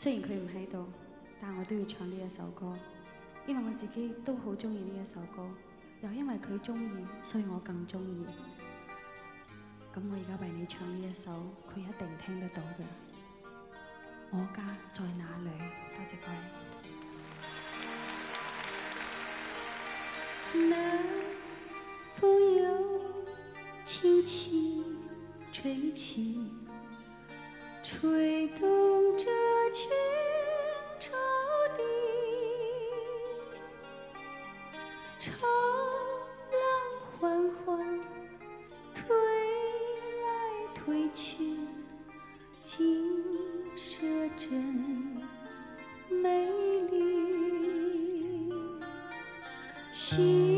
雖然佢唔喺度，但我都要唱呢一首歌，因為我自己都好中意呢一首歌，又因為佢中意，所以我更中意。咁我而家為你唱呢一首，佢一定聽得到嘅。我家在哪裏？多謝各位。 南風又輕輕吹起，吹動着青草地，潮浪緩緩推來推去，景色真美麗。